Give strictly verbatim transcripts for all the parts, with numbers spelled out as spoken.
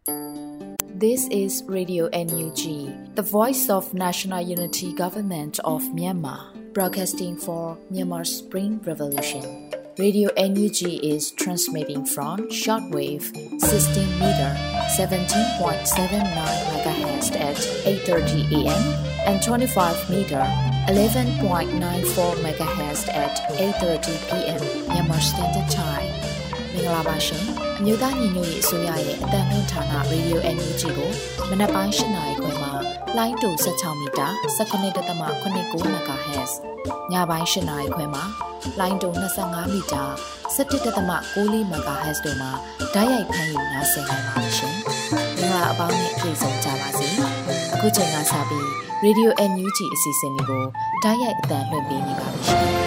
This is Radio N U G, the voice of National Unity Government of Myanmar, broadcasting for Myanmar's Spring Revolution. Radio N U G is transmitting from shortwave sixteen meter seventeen point seven nine megahertz at eight thirty a m and twenty-five meter eleven point nine four megahertz at eight thirty p m Myanmar Standard Time. မင်္ဂလာပါရှင်။မြို့သားညီညွတ်ရေးအစိုးရရဲ့အသံလွှင့်ဌာန Radio N U G ကိုမနက်ပိုင်း၈နာရီခွဲမှာလိုင်းတူ၁၆မီတာ၁၉.၇၉ MHz ညပိုင်း၈နာရီခွဲမှာလိုင်းတူ၂၅မီတာ၁၁.၉၄ MHz တို့မှာဓာတ်ရိုက်ဖမ်းယူနားဆင်နိုင်ပါရှင်။မင်္ဂလာအပေါင်းနဲ့ပြည့်စုံကြပါစေ။အခုချိန်ကစပြီး Radio N U G အစီအစဉ်လေးကိုဓာတ်ရိုက်အသံလွှင့်ပေးနေပါပြီရှင်။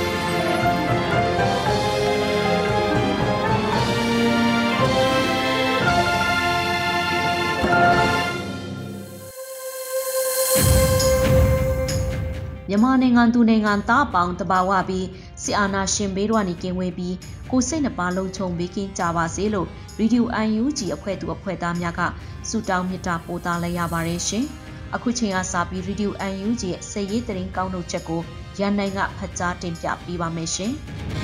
မြန်မာနိုင်ငံသူနိုင်ငံသားအပေါင်းတဘာဝပြီးဆီအာနာရှင်ဘေးတော်ကနေကင်းဝေးပြီးကိုစိတ်နှပါလုံးချုံဘေးကင်းကြပါစေလို့ Radio N U G အဖွဲ့သူအဖွဲ့သားများကဆုတောင်းမေတ္တာပို့သလိုက်ရပါတယ်ရှင်။အခုချိန်ကစပြီး Radio N U G ရဲ့စည်ရေးသတင်းကောင်းထုတ်ချက်ကိုရန်နိုင်ကဖတ်ကြားတင်ပြပေးပါမယ်ရှင်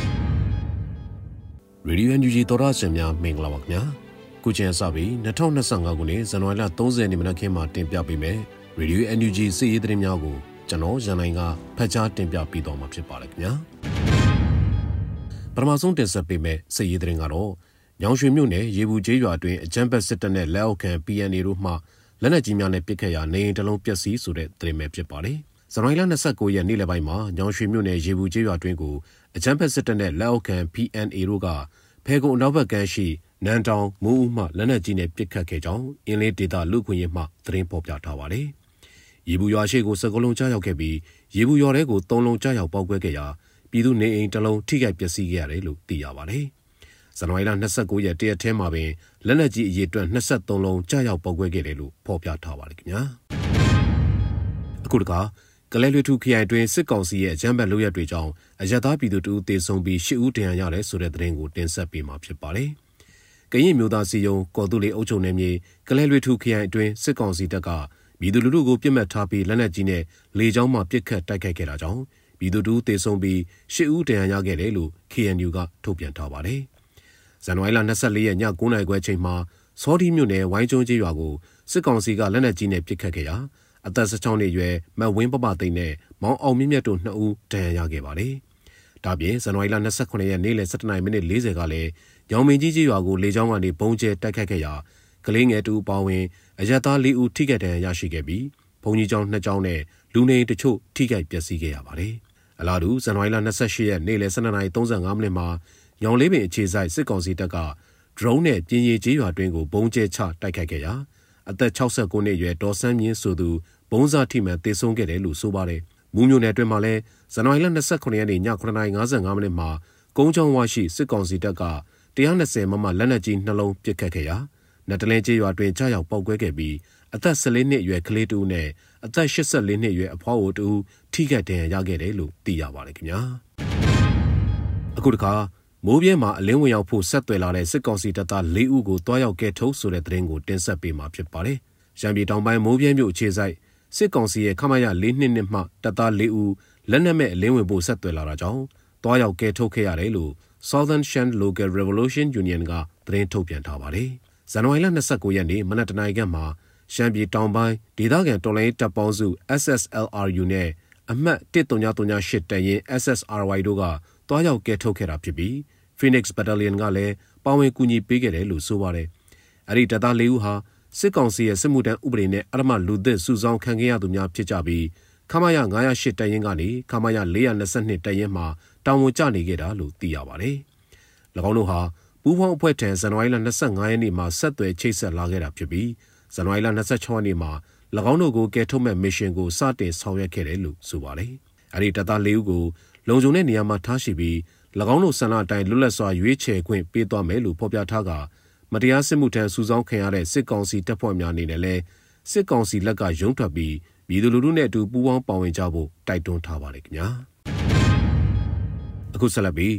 ။ Radio N U G တော်ရစင်များမင်္ဂလာပါခင်ဗျာ။ခုချိန်ကစပြီး၂၀၂၅ခုနှစ်ဇန်နဝါရီလ၃၀ရက်နေ့မနက်ခင်းမှာတင်ပြပေးမယ်။ Radio N U G စည်ရေးသတင်းများကိုကျွန်တော်ရန်နိုင်ကဖတ်ကြားတင်ပြပေးတော့မှာဖြစ်ပါတယ်ခင်ဗျာပထမဆုံးတင်ဆက်ပေးမယ့်စစ်ရေးသတင်းကတော့ညောင်ရွှေမြို့နယ်ရေဘူးကျေးရွာအတွင်းအကြမ်းဖက်စစ်တပ်နဲ့လက်အောက်ခံ P N A တို့မှလက်နက်ကြီးများနဲ့ပစ်ခတ်ရာနေအိမ်တစ်လုံးပျက်စီးဆိုတဲ့သတင်းပဲဖြစ်ပါတယ်ဇန်နဝါရီလ၂၉ရက်နေ့လယ်ပိုင်းမှာညောင်ရွှေမြို့နယ်ရေဘူးကျေးရွာအတွင်းကိုအကြမ်းဖက်စစ်တပ်နဲ့လက်အောက်ခံ P N A တို့ကဖဲကုံအနောက်ဘက်ကမ်းရှိနန်းတောင်မူးဦးမှလက်နက်ကြီးနဲ့ပစ်ခတ်ခဲ့ကြောင်းအင်းလေးဒေသလူခွင့်ရေးမှသတင်းပေါ်ပြထားပါတယ်ရေဘူးရွာရှိကိုစကလုံးကြားရောက်ခဲ့ပြီးရေဘူးရွာထဲကိုသုံးလုံးကြားရောက်ပေါက်ကွဲခဲ့ရာပြည်သူနေအိမ်တစ်လုံးထိခိုက်ပျက်စီးခဲ့ရတယ်လို့သိရပါတယ်။ဇန်နဝါရီလ၂၉ရက်တရက်ထဲမှာပင်လက်နက်ကြီးအရေအတွက်၂၃လုံးကြားရောက်ပေါက်ကွဲခဲ့တယ်လို့ဖော်ပြထားပါတယ်ခင်ဗျာ။အခုတခါကလဲလွေထူခရိုင်တွင်စစ်ကောင်စီရဲ့အကြမ်းဖက်လုပ်ရက်တွေကြောင့်အရသာပြည်သူတို့တေဆုံးပြီး၈ဦးဒဏ်ရာရတယ်ဆိုတဲ့သတင်းကိုတင်ဆက်ပေးမှာဖြစ်ပါတယ်။ကရင်မျိုးသားစီယုံကော်တူလီအုပ်ချုပ်နယ်မြေကလဲလွေထူခရိုင်အတွင်းစစ်ကောင်စီတပ်ကပြည်သူလူထုကိုပြစ်မှတ်ထားပြီးလက်နက်ကြီးနဲ့လေကြောင်းမှပစ်ခတ်တိုက်ခိုက်ခဲ့တာကြောင့်ပြည်သူတို့တေဆုံးပြီး၈ဦးဒဏ်ရာရခဲ့တယ်လို့ K N U ကထုတ်ပြန်ထားပါတယ်။ဇန်နဝါရီလ၂၄ရက်ည၉နာရီခွဲချိန်မှာစောဒီမြို့နယ်ဝိုင်းကျွန်းကျေးရွာကိုစစ်ကောင်စီကလက်နက်ကြီးနဲ့ပစ်ခတ်ခဲ့ရာအသက်၁၆နှစ်အရွယ်မတ်ဝင်းပပသိန်းနဲ့မောင်အောင်မြင့်မြတ်တို့နှစ်ဦးဒဏ်ရာရခဲ့ပါတယ်။ဒါပြင်ဇန်နဝါရီလ၂၉ရက်နေ့လယ်၁၁နာရီမိနစ်၄၀ကလည်းညောင်မင်းကြီးကျေးရွာကိုလေကြောင်းကနေဘုံကျဲတိုက်ခိုက်ခဲ့ရာကလေးငယ်တူပါဝင်အရသားလေးဦးထိခိုက်ဒဏ်ရာရရှိခဲ့ပြီးဘုံကြီးကျောင်းနှစ်ကျောင်းနဲ့လူနေတချို့ထိခိုက်ပျက်စီးခဲ့ရပါတယ်။အလားတူဇန်နဝါရီလ၂၈ရက်နေ့လယ်၁၂နာရီ၃၅မိနစ်မှာညောင်လေးပင်အခြေစိုက်စစ်ကောင်စီတပ်ကဒရုန်းနဲ့ပြင်းရည်ကျေးရွာတွင်ကိုဘုံကျဲချတိုက်ခိုက်ခဲ့ရာအသက်၆၉နှစ်အရွယ်ဒေါ်ဆန်းမြင့်ဆိုသူဘုံစားထိမှန်သေဆုံးခဲ့တယ်လို့ဆိုပါတယ်။မူးမြို့နယ်အတွင်းမှာလည်းဇန်နဝါရီလ၂၉ရက်နေ့ည၇နာရီ၅၅မိနစ်မှာကုန်းချောင်းဝရှိစစ်ကောင်စီတပ်က၁၂၀မမလက်နက်ကြီးနှလုံးပစ်ခတ်ခဲ့ရာနတလင်းကျေးရွာတွင်ကြားရောက်ပေါက်ကွဲခဲ့ပြီးအသက်၁၄နှစ်အရွယ်ကလေးတူနဲ့အသက်၈၄နှစ်အရွယ်အဖွားအိုတူထိခိုက်ဒဏ်ရာရခဲ့တယ်လို့သိရပါတယ်ခင်ဗျာအခုတခါမိုးပြဲမှာအလင်းဝင်ရောက်ဖို့ဆက်သွယ်လာတဲ့စစ်ကောင်စီတပ်သား၄ဦးကိုတွားရောက်ကဲထုတ်ဆိုတဲ့သတင်းကိုတင်ဆက်ပေးမှာဖြစ်ပါတယ်ရန်ပြည်တောင်ပိုင်းမိုးပြဲမြို့အခြေစိုက်စစ်ကောင်စီရဲ့ခမရ၄၂၂မှတပ်သား၄ဦးလက်နက်မဲ့အလင်းဝင်ဖို့ဆက်သွယ်လာတာကြောင့်တွားရောက်ကဲထုတ်ခဲ့ရတယ်လို့ Southern Shan Local Revolution Union ကသတင်းထုတ်ပြန်ထားပါတယ်ဇန်နဝါရီလ၂၉ရက်နေ့မနက်တနာရီခန့်မှာရှမ်းပြည်တောင်ပိုင်းဒေသခံတော်လှန်ရေးတပ်ပေါင်းစု S S L R U နဲ့အမှတ်၁၃၃၈တပ်ရင်း S S R Y တို့ကတွားရောက်ကဲထုတ်ခဲ့တာဖြစ်ပြီး Phoenix Battalion ကလည်းပါဝင်ကူညီပေးခဲ့တယ်လို့ဆိုပါတယ်။အဲဒီတပ်သား၄ဦးဟာစစ်ကောင်စီရဲ့စစ်မှုထမ်းဥပဒေနဲ့အရမလူသစ်စုဆောင်းခံခဲ့ရသူများဖြစ်ကြပြီးခမရ၅၀၈တပ်ရင်းကနေခမရ၄၂၂တပ်ရင်းမှာတာဝန်ကျနေခဲ့တာလို့သိရပါတယ်။၎င်းတို့ဟာပူးပေါင်းအဖွဲ့ထံဇန်နဝါရီလ၂၅ရက်နေ့မှာဆက်သွယ်ချိတ်ဆက်လာခဲ့တာဖြစ်ပြီးဇန်နဝါရီလ၂၆ရက်နေ့မှာ၎င်းတို့ကိုကယ်ထုတ်မဲ့မစ်ရှင်ကိုစတင်ဆောင်ရွက်ခဲ့တယ်လို့ဆိုပါတယ်။အဲဒီတပ်သား၄ဦးကိုလုံခြုံတဲ့နေရာမှာထားရှိပြီး၎င်းတို့ဆန္ဒအတိုင်းလွတ်လပ်စွာရွေးချယ်ခွင့်ပေးသွားမယ်လို့ဖော်ပြထားကမတရားစစ်မှုထမ်းစုဆောင်းခံရတဲ့စစ်ကောင်စီတပ်ဖွဲ့များအနေနဲ့လည်းစစ်ကောင်စီလက်ကရုံးထွက်ပြီးပြည်သူလူထုနဲ့အတူပူးပေါင်းပါဝင်ကြဖို့တိုက်တွန်းထားပါတယ်ခင်ဗျာ။အခုဆက်လက်ပြီးစ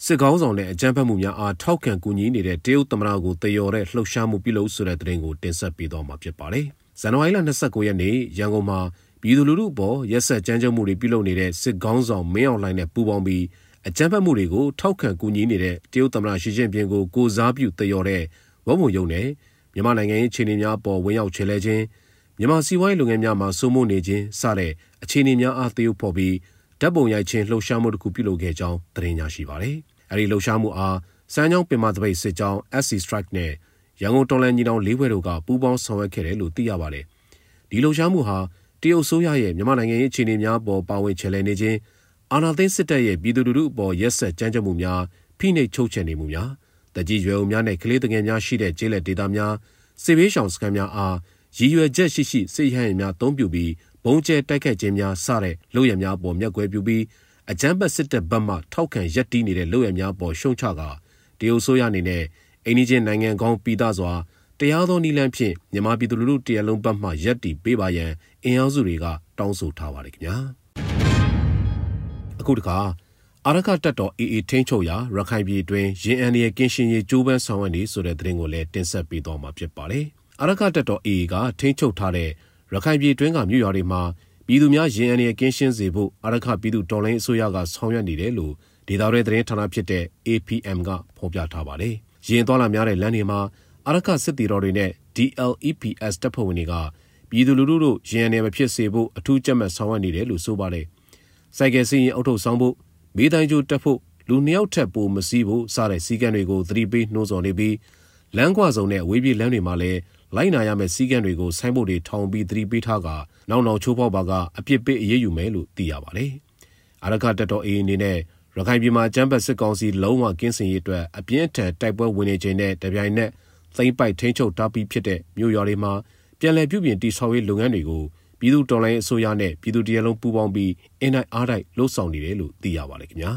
စစ်ကောင်းဆောင်နဲ့အကြမ်းဖက်မှုများအားထောက်ခံကူညီနေတဲ့တရုတ်သမ္မတကိုတယော်တဲ့လှုပ်ရှားမှုပြုလုပ်ဆိုတဲ့သတင်းကိုတင်ဆက်ပေးသွားမှာဖြစ်ပါတယ်။ဇန်နဝါရီလ၂၉ရက်နေ့ရန်ကုန်မှာပြည်သူလူထုအပေါ်ရက်စက်ကြမ်းကြုတ်မှုတွေပြုလုပ်နေတဲ့စစ်ကောင်းဆောင်မင်းအောင်လှိုင်နဲ့ပူးပေါင်းပြီးအကြမ်းဖက်မှုတွေကိုထောက်ခံကူညီနေတဲ့တရုတ်သမ္မတရှီကျင့်ပင်ကိုကိုစားပြုတယော်တဲ့ဝတ်ပုံရုံနဲ့မြန်မာနိုင်ငံရေးအခြေအနေများအပေါ်ဝင်ရောက်ချေလဲခြင်းမြန်မာစီးပွားရေးလုပ်ငန်းများမှာစိုးမိုးနေခြင်းစတဲ့အခြေအနေများအားသရုပ်ဖော်ပြီးဓာတ်ပုံရိုက်ခြင်းလှုပ်ရှားမှုတစ်ခုပြုလုပ်ခဲ့ကြောင်းသတင်းရရှိပါတယ်။အဲဒီလှုပ်ရှားမှုအားစမ်းချောင်းပင်မသပိတ်စစ်ကြောင်း အက်စ် စီ Strike နဲ့ရန်ကုန်တော်လှန်ညီနောင်လေးဘွဲ့တို့ကပူးပေါင်းဆောင်ရွက်ခဲ့တယ်လို့သိရပါတယ်။ဒီလှုပ်ရှားမှုဟာတရုတ်ဆိုးရရဲ့မြန်မာနိုင်ငံရေးအခြေအနေများပေါ်ပါဝင်ချေလဲနေခြင်းအာဏာသိမ်းစစ်တပ်ရဲ့ပြည်သူလူထုအပေါ်ရက်စက်ကြမ်းကြုတ်မှုများဖိနှိပ်ချုပ်ချယ်နေမှုများတကြီးရွယ်ဦးများနဲ့ကလေးတငယ်များရှိတဲ့ကျေးလက်ဒေသများစစ်ဘေးရှောင်စခန်းများအားရည်ရွယ်ချက်ရှိရှိစစ်ရဟန်းများအုံပြုပြီးဘုံကျဲတိုက်ခိုက်ခြင်းများစတဲ့လုပ်ရများပေါ်မျက်ကွယ်ပြုပြီးအကြမ်းဖက်စစ်တပ်ဘက်မှထောက်ခံရပ်တည်နေတဲ့လုပ်ရများပေါ်ရှုံချကာတရုတ်ဆိုးရအနေနဲ့အိန္ဒိချင်းနိုင်ငံကောင်းပြည်သားစွာတရားသောနည်းလမ်းဖြင့်မြန်မာပြည်သူလူထုတရလုံးဘက်မှရပ်တည်ပေးပါရန်အင်အားစုတွေကတောင်းဆိုထားပါတယ်ခင်ဗျာအခုတခါအာရခတပ်တော် အေအေ ထိန်းချုပ်ရာရခိုင်ပြည်တွင်ရင်းအန်ရဲ့ကင်းရှင်ရေးကြိုးပမ်းဆောင်ရွက်နေဆိုတဲ့သတင်းကိုလည်းတင်ဆက်ပေးသွားမှာဖြစ်ပါတယ်အာရခတပ်တော် အေအေ ကထိန်းချုပ်ထားတဲ့ရခိုင်ပြည်တွင်းကမြို့ရွာတွေမှာပြည်သူများရင်းအန်ရဲ့ကင်းရှင်းစေဖို့အာရခပြည်သူတော်လှန်ရေးအစိုးရကဆောင်ရွက်နေတယ်လို့ဒေသရဲသတင်းဌာနဖြစ်တဲ့ အေပီအမ် ကဖော်ပြထားပါတယ်။ရင်းသွားလာများတဲ့လမ်းတွေမှာအာရခစစ်တီတော်တွေနဲ့ ဒီ အယ် အီ ပီ အက်စ် တပ်ဖွဲ့ဝင်တွေကပြည်သူလူထုတို့ရင်းအန်မဖြစ်စေဖို့အထူးကြက်မှတ်ဆောင်ရွက်နေတယ်လို့ဆိုပါတယ်။စိုက်ကယ်စီးရင်အုပ်ထုပ်ဆောင်ဖို့မိတိုင်းကျိုးတက်ဖို့လူနှစ်ယောက်ထက်ပိုမစည်းဖို့စတဲ့စည်းကမ်းတွေကိုသတိပေးနှိုးဆော်နေပြီးလမ်းကွာစုံနဲ့ဝေးပြေးလမ်းတွေမှာလည်းလိုက်နာရမယ့်စည်းကမ်းတွေကိုဆိုင်းဘုတ်တွေထောင်ပြီးသတိပေးထားကနောက်နောက်ချိုးဖောက်ပါကအပြစ်ပေးအရေးယူမယ်လို့သိရပါတယ်။အာရခတပ်တော် အေအေ အနေနဲ့ရခိုင်ပြည်မှာအကြမ်းဖက်စစ်ကောင်စီလုံးဝကင်းစင်ရေးအတွက်အပြင်းထန်တိုက်ပွဲဝင်နေခြင်းနဲ့တပြိုင်နက်သိမ်းပိုက်ထိန်းချုပ်ထားပြီးဖြစ်တဲ့မြို့ရွာတွေမှာပြန်လည်ပြုပြင်တည်ဆောက်ရေးလုပ်ငန်းတွေကိုပြည်သူတော်လှန်ရေးအစိုးရနဲ့ပြည်သူတရလုံးပူးပေါင်းပြီးအင်တိုင်းအားတိုင်းလှုပ်ဆောင်နေတယ်လို့သိရပါတယ်ခင်ဗျာ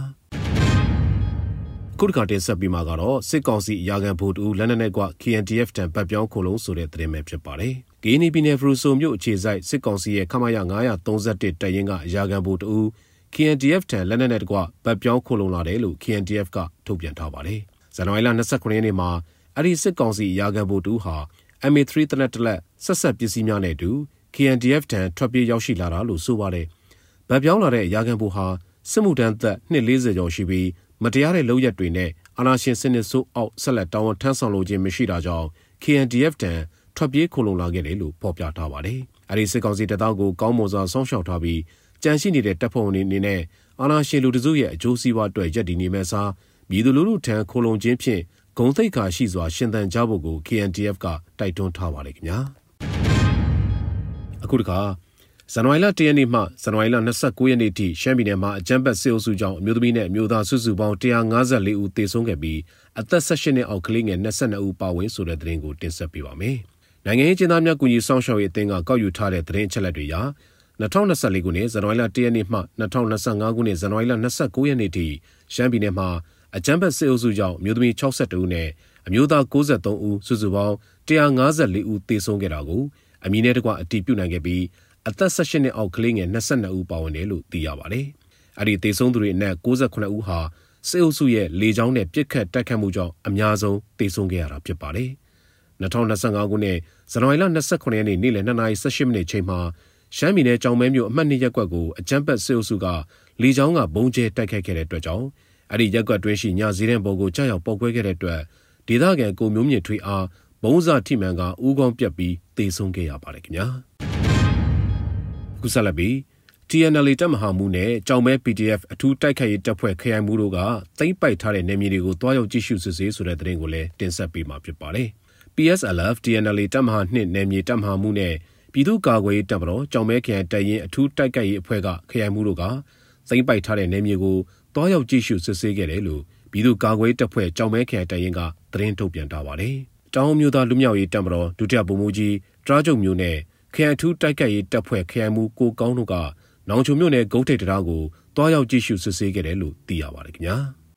ခုတစ်ခါတင်ဆက်ပြီးမှကတော့စစ်ကောင်စီအရာခံဗိုလ်တူလက်နက်နဲ့က ကေ အန် ဒီ အက်ဖ် တန်ပတ်ပြောင်းခုံလုံးဆိုတဲ့သတင်းပဲဖြစ်ပါတယ်။ဂေနီပြည်နယ်ဖရူဆိုမြို့အခြေစိုက်စစ်ကောင်စီရဲ့ခမရငါး၃၁တပ်ရင်းကအရာခံဗိုလ်တူ ကေ အန် ဒီ အက်ဖ် တန်လက်နက်နဲ့တကွပတ်ပြောင်းခုံလုံးလာတယ်လို့ ကေ အန် ဒီ အက်ဖ် ကထုတ်ပြန်ထားပါတယ်။ဇန်နဝါရီလ၂၉ရက်နေ့မှာအဲ့ဒီစစ်ကောင်စီအရာခံဗိုလ်တူဟာ အမ် အေ ၃ တနက်တလက်ဆက်ဆက်ပစ္စည်းများနဲ့အတူ ကေ အန် ဒီ အက်ဖ် တန်ထွက်ပြေးရောက်ရှိလာတာလို့ဆိုပါတယ်။ပတ်ပြောင်းလာတဲ့အရာခံဗိုလ်ဟာစစ်မှုထမ်းသက်နှစ်၄၀ကျော်ရှိပြီးမတရားတဲ့လုပ်ရက်တွေနဲ့အာဏာရှင်စနစ်ဆိုးအောက်ဆက်လက်တောင်းဝန်ထမ်းဆောင်လိုခြင်းမရှိတာကြောင့် ကေ အန် ဒီ အက်ဖ် တန်ထွက်ပြေးခုံလုံလာခဲ့တယ်လို့ဖော်ပြထားပါတယ်။အဲဒီစစ်ကောင်စီတပ်သားကိုကောင်းမွန်စွာစောင့်ရှောက်ထားပြီးကြံရှိနေတဲ့တပ်ဖွဲ့ဝင်တွေအနေနဲ့အာဏာရှင်လူတစုရဲ့အကျိုးစီးပွားအတွက်ရပ်တည်နေမဲ့စားပြည်သူလူထုထံခုံလုံခြင်းဖြင့်ဂုဏ်သိက္ခာရှိစွာရှင်သန်ကြဖို့ကို ကေ အန် ဒီ အက်ဖ် ကတိုက်တွန်းထားပါတယ်ခင်ဗျာ။အခုတခါဇန်နဝါရီလ၁ရက်နေ့မှဇန်နဝါရီလ၂၉ရက်နေ့ထိရှမ်းပြည်နယ်မှာအကြမ်းဖက်စစ်အုပ်စုကြောင့်အမျိုးသမီးနဲ့အမျိုးသားစုစုပေါင်း၁၅၄ဦးသေဆုံးခဲ့ပြီးအသက်၁၈နှစ်အောက်ကလေးငယ်၂၂ဦးပါဝင်ဆိုတဲ့သတင်းကိုတင်ဆက်ပေးပါမယ်။နိုင်ငံရေးကျင်းသားများကူညီဆောင်ရှောက်ရေးအသင်းကကောက်ယူထားတဲ့သတင်းအချက်အလက်တွေအရ၂၀၂၄ခုနှစ်ဇန်နဝါရီလ၁ရက်နေ့မှ၂၀၂၅ခုနှစ်ဇန်နဝါရီလ၂၉ရက်နေ့ထိရှမ်းပြည်နယ်မှာအကြမ်းဖက်စစ်အုပ်စုကြောင့်အမျိုးသမီး၆၁ဦးနဲ့အမျိုးသား၉၃ဦးစုစုပေါင်း၁၅၄ဦးသေဆုံးခဲ့တာကိုအမည်နဲ့တကွအတည်ပြုနိုင်ခဲ့ပြီးအသက်၁၈နှစ်အောက်ကလေးငယ်၂၂ဦးပါဝင်တယ်လို့သိရပါတယ်။အဲဒီသေဆုံးသူတွေအနက်၉၉ဦးဟာစစ်အုပ်စုရဲ့လေကြောင်းနဲ့ပြစ်ခတ်တိုက်ခတ်မှုကြောင့်အများဆုံးသေဆုံးခဲ့ရတာဖြစ်ပါတယ်။၂၀၂၅ခုနှစ်ဇန်နဝါရီလ၂၉ရက်နေ့နေ့လယ်၂နာရီ၁၈မိနစ်ချိန်မှာရှမ်းပြည်နယ်ကြောင်မဲမြို့အမှတ်၂ရပ်ကွက်ကိုအကြမ်းဖက်စစ်အုပ်စုကလေကြောင်းကဘုံကျဲတိုက်ခိုက်ခဲ့တဲ့အတွက်ကြောင့်အဲဒီရပ်ကွက်တွင်းရှိညစည်းတဲ့ပေါ်ကိုကြားရောက်ပေါက်ကွဲခဲ့တဲ့အတွက်ဒေသခံကိုမျိုးမြင့်ထွေးအားဘုံစာထိမှန်ကဦးခေါင်းပြတ်ပြီးသေဆုံးခဲ့ရပါတယ်ခင်ဗျာ။ခုဆက်လက်ပြီး တီ အန် အယ် အေ တပ်မဟာမှုနဲ့ကြောင်မဲ ပီ ဒီ အက်ဖ် အထူးတိုက်ခိုက်ရေးတပ်ဖွဲ့ခရိုင်မှုတို့ကသိမ်းပိုက်ထားတဲ့နယ်မြေတွေကိုတွားရောက်ကြည့်ရှုစစ်ဆေးဆိုတဲ့သတင်းကိုလည်းတင်ဆက်ပေးမှာဖြစ်ပါတယ်။ ပီ အက်စ် အယ် အက်ဖ် တီ အန် အယ် အေ တပ်မဟာ၂နယ်မြေတပ်မဟာမှုနဲ့ပြည်သူ့ကာကွယ်ရေးတပ်မတော်ကြောင်မဲခရိုင်တပ်ရင်းအထူးတိုက်ခိုက်ရေးအဖွဲ့ကခရိုင်မှုတို့ကသိမ်းပိုက်ထားတဲ့နယ်မြေကိုတွားရောက်ကြည့်ရှုစစ်ဆေးခဲ့တယ်လို့ပြည်သူ့ကာကွယ်ရေးတပ်ဖွဲ့ကြောင်မဲခရိုင်တပ်ရင်းကသတင်းထုတ်ပြန်ထားပါတယ်။တောင်မျိုးသားလူမျိုးရေးတပ်မတော်ဒုတိယဗိုလ်မှူးကြီးတရာကျုံမျိုးနဲ့ခရိုင်အထူးတိုက်ခိုက်ရေးတပ်ဖွဲ့ခရိုင်မှုကိုကောင်းတို့ကနောင်ချုံမြို့နယ်ဂုတ်ထိပ်တရားကိုတွားရောက်ကြည့်ရှုစစ်ဆေးခဲ့တယ်လို့သိရပါတယ်ခင်ဗျာ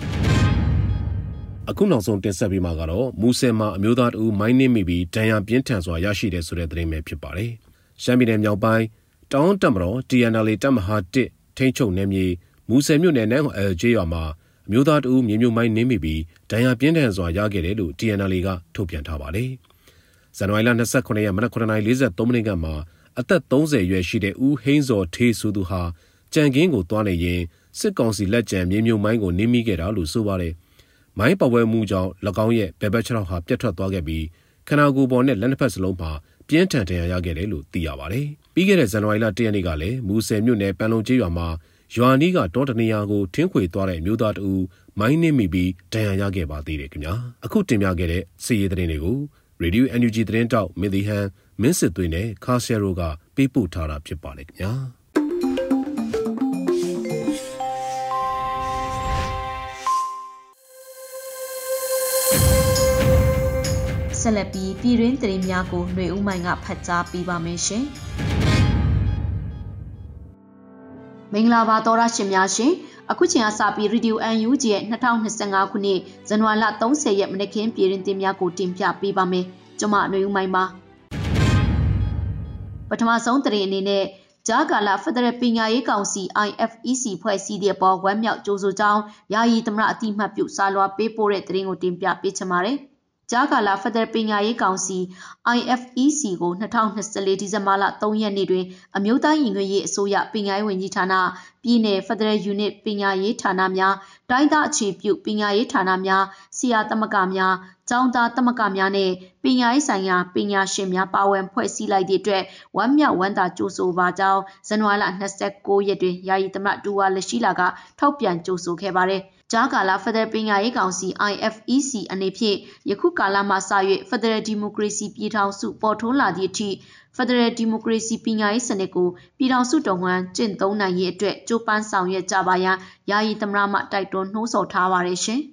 အခုနောက်ဆုံးတင်ဆက်ပေးမှာကတော့မူဆယ်မှာအမျိုးသားတဦးမိုင်းနင်းမိပြီးဒဏ်ရာပြင်းထန်စွာရရှိတဲ့ဆိုတဲ့သတင်းပဲဖြစ်ပါတယ်ရှမ်းပြည်နယ်မြောက်ပိုင်းတောင်တပ်မတော် တီ အန် အယ် အေ တပ်မဟာ၁ထိန်းချုပ်နယ်မြေမူဆယ်မြို့နယ်နန်းဟော် အယ် ဂျေး ရွာမှာအမျိုးသားတဦးမြေမြုပ်မိုင်းနင်းမိပြီးဒဏ်ရာပြင်းထန်စွာရခဲ့တယ်လို့ T N L A ကထုတ်ပြန်ထားပါတယ်။ဇန်နဝါရီလ၂၉ရက်မနက်ခုနှစ်နာရီ၄၃မိနစ်ခန့်မှာအသက်သုံးဆယ်အရွယ်ရှိတဲ့ဦးဟိန်းစောထေးဆိုသူဟာကြံကင်းကိုသွားနေရင်စစ်ကောင်စီလက်ကျန်မြေမြုပ်မိုင်းကိုနင်းမိခဲ့တာလို့ဆိုပါတယ်။မိုင်းပဝဲမှုကြောင့်၎င်းရဲ့ဘယ်ဘက်ခြေထောက်ဟာပြတ်ထွက်သွားခဲ့ပြီးခန္ဓာကိုယ်ပေါ်နဲ့လက်နှစ်ဖက်စလုံးမှာပြင်းထန်ဒဏ်ရာရခဲ့တယ်လို့သိရပါတယ်။ပြီးခဲ့တဲ့ဇန်နဝါရီလ၁ရက်နေ့ကလည်းမူဆယ်မြို့နယ်ပန်းလုံးကျေးရွာမှာရွာနီးကတောတနေရာကိုထင်းခွေသွားတဲ့မျိုးသားတဦးမိုင်းနင်းမိပြီးဒဏ်ရာရခဲ့ပါသေးတယ်ခင်ဗျာအခုတင်ပြခဲ့တဲ့စီရေးသတင်းတွေကို Radio N U G သတင်းတောက်မင်းဒီဟန်မင်းစစ်သွေးနဲ့ခါရှယ်ရိုကပေးပို့ထားတာဖြစ်ပါတယ်ခင်ဗျာဆက်လက်ပြီးပြည်တွင်းသတင်းများကိုຫນွေဦးမိုင်ကဖတ်ကြားပေးပါမယ်ရှင်မင်္ဂလာပါသောရရှင်များရှင်အခုချိန်အစပြီး Radio N U G ရဲ့၂၀၂၅ခုနှစ်ဇန်နဝါရီလ၃၀ရက်မနက်ခင်းပြည်တွင်တင်များကိုတင်ပြပေးပါမယ်ကျွန်မຫນွေဦးမိုင်ပါပထမဆုံးသတင်းအနေနဲ့ဂျာကာလာဖက်ဒရယ်ပညာရေးကောင်စီ I F E C ဖွဲ့စည်းတဲ့အပေါ်ဝမ်းမြောက်ကြိုဆိုကြောင်းယာယီသမ္မတအတိအမှတ်ပြုစာလွှာပေးပို့တဲ့သတင်းကိုတင်ပြပေးချင်ပါတယ်ဂျာကာလာဖက်ဒရယ်ပညာရေးကောင်စီ I F E C ကို၂၀၂၄ဒီဇင်ဘာလ၃ရက်နေ့တွင်အမျိုးသားညီညွတ်ရေးအစိုးရပညာရေးဝန်ကြီးဌာနပြည်내ဖက်ဒရယ်ယူနစ်ပညာရေးဌာနများတိုင်းသားအခြေပြုပညာရေးဌာနများဆရာသမဂ္ဂများကျောင်းသားသမဂ္ဂများနဲ့ပညာရေးဆိုင်ရာပညာရှင်များပါဝင်ဖွဲ့စည်းလိုက်သည့်အတွက်ဝမ်းမြောက်ဝမ်းသာကြိုဆိုပါကြောင်းဇန်နဝါရီလ၂၉ရက်တွင်ယာယီသမ္မတဒူဝါလက်ရှိလာကထုတ်ပြန်ကြိုဆိုခဲ့ပါတယ်ဂျာကာလာဖက်ဒရယ်ပညာရေးကောင်စီ I F E C အနေဖြင့်ယခုကာလမှစ၍ဖက်ဒရယ်ဒီမိုကရေစီပြည်ထောင်စုပေါ်ထွန်းလာသည့်အထိဖက်ဒရယ်ဒီမိုကရေစီပညာရေးစနစ်ကိုပြည်ထောင်စုတော်လှန်ကျင့်သုံးနိုင်ရေးအတွက်ကြိုးပမ်းဆောင်ရွက်ကြပါရန်ယာယီသမ္မတမှတိုက်တွန်းနှိုးဆော်ထားပါရရှင်